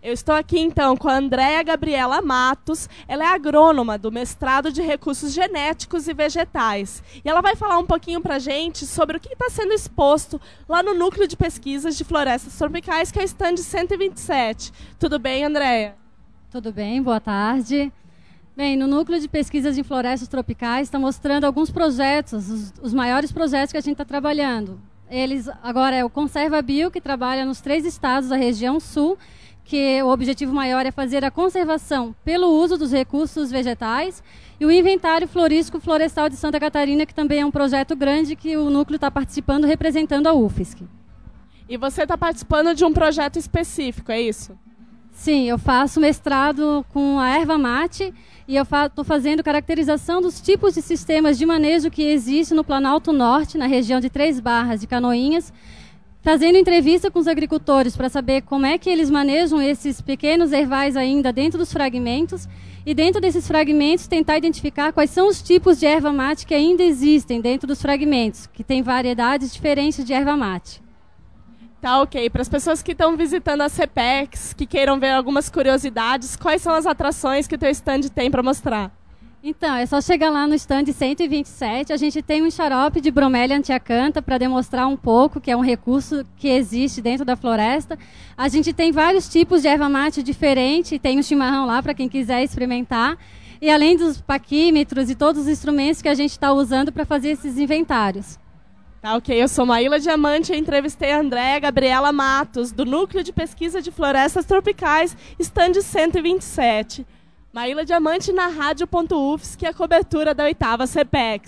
Eu estou aqui, então, com a Andréa Gabriela Matos. Ela é agrônoma do mestrado de Recursos Genéticos e Vegetais. E ela vai falar um pouquinho para a gente sobre o que está sendo exposto lá no Núcleo de Pesquisas de Florestas Tropicais, que é o stand 127. Tudo bem, Andréa? Tudo bem, boa tarde. Bem, no Núcleo de Pesquisas em Florestas Tropicais está mostrando alguns projetos, os maiores projetos que a gente está trabalhando. Eles, agora é o Conserva Bio, que trabalha nos 3 estados da região sul, que o objetivo maior é fazer a conservação pelo uso dos recursos vegetais, e o Inventário Florístico Florestal de Santa Catarina, que também é um projeto grande que o núcleo está participando, representando a UFSC. E você está participando de um projeto específico, é isso? Sim, eu faço mestrado com a erva mate e eu estou fazendo caracterização dos tipos de sistemas de manejo que existem no Planalto Norte, na região de Três Barras, de Canoinhas, fazendo entrevista com os agricultores para saber como é que eles manejam esses pequenos ervais ainda dentro dos fragmentos e dentro desses fragmentos tentar identificar quais são os tipos de erva mate que ainda existem dentro dos fragmentos, que tem variedades diferentes de erva mate. Tá, ok. Para as pessoas que estão visitando a CPEX, que queiram ver algumas curiosidades, quais são as atrações que o teu stand tem para mostrar? Então, é só chegar lá no stand 127, a gente tem um xarope de bromélia antiacanta para demonstrar um pouco que é um recurso que existe dentro da floresta. A gente tem vários tipos de erva mate diferente, tem um chimarrão lá para quem quiser experimentar. E além dos paquímetros e todos os instrumentos que a gente está usando para fazer esses inventários. Tá, ok. Eu sou Maíla Diamante e entrevistei a Andréa Gabriela Matos, do Núcleo de Pesquisa de Florestas Tropicais, stand 127. Maíla Diamante na Rádio.UFSC, que é a cobertura da 8ª CPEX.